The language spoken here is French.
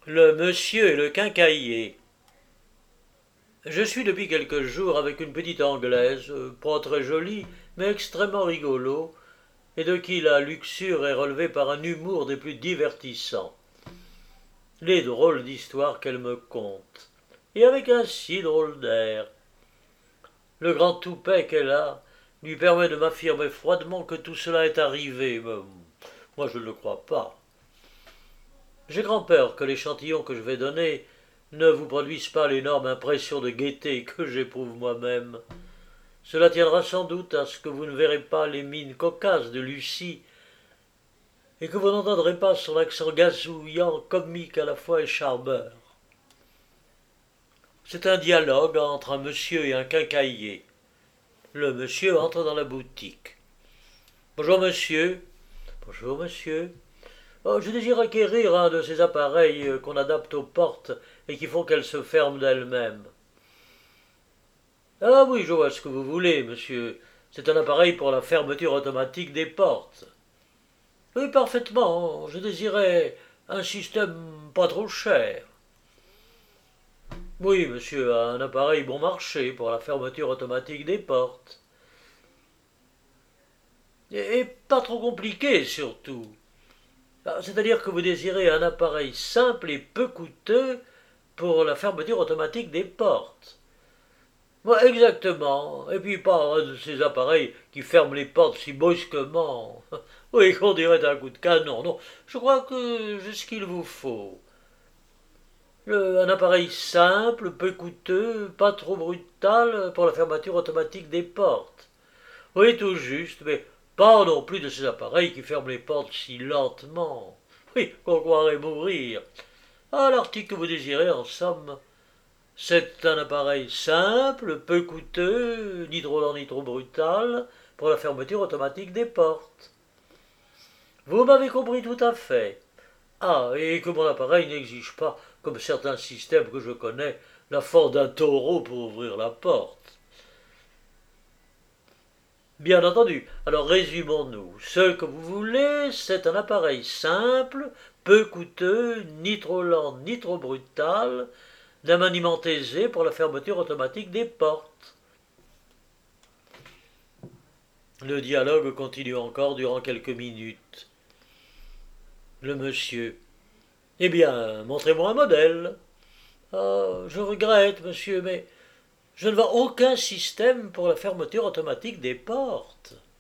Le monsieur et le quincaillier. Je suis depuis quelques jours avec une petite Anglaise, pas très jolie, mais extrêmement rigolo, et de qui la luxure est relevée par un humour des plus divertissants. Les drôles d'histoires qu'elle me conte, et avec un si drôle d'air. Le grand toupet qu'elle a lui permet de m'affirmer froidement que tout cela est arrivé, mais moi je ne le crois pas. J'ai grand peur que l'échantillon que je vais donner ne vous produise pas l'énorme impression de gaieté que j'éprouve moi-même. Cela tiendra sans doute à ce que vous ne verrez pas les mines cocasses de Lucie et que vous n'entendrez pas son accent gazouillant, comique à la fois et charmeur. C'est un dialogue entre un monsieur et un quincaillier. Le monsieur entre dans la boutique. Bonjour monsieur. Bonjour monsieur. Oh, je désire acquérir un de ces appareils qu'on adapte aux portes et qui font qu'elles se ferment d'elles-mêmes. Ah oui, je vois ce que vous voulez, monsieur. C'est un appareil pour la fermeture automatique des portes. Oui, parfaitement. Je désirais un système pas trop cher. Oui, monsieur, un appareil bon marché pour la fermeture automatique des portes. Et pas trop compliqué, surtout. C'est-à-dire que vous désirez un appareil simple et peu coûteux pour la fermeture automatique des portes. Ouais, exactement. Et puis pas un de ces appareils qui ferment les portes si brusquement. Oui, qu'on dirait un coup de canon. Non, je crois que j'ai ce qu'il vous faut. Un appareil simple, peu coûteux, pas trop brutal pour la fermeture automatique des portes. Oui, tout juste, mais pas non plus de ces appareils qui ferment les portes si lentement. Oui, qu'on croirait mourir. Ah, l'article que vous désirez, en somme, c'est un appareil simple, peu coûteux, ni trop lent ni trop brutal, pour la fermeture automatique des portes. Vous m'avez compris tout à fait. Ah, et que mon appareil n'exige pas, comme certains systèmes que je connais, la force d'un taureau pour ouvrir la porte. Bien entendu. Alors résumons-nous. Ce que vous voulez, c'est un appareil simple, peu coûteux, ni trop lent, ni trop brutal, d'un maniement aisé pour la fermeture automatique des portes. Le dialogue continue encore durant quelques minutes. Le monsieur. Eh bien, montrez-moi un modèle. Ah, je regrette, monsieur, mais je ne vois aucun système pour la fermeture automatique des portes.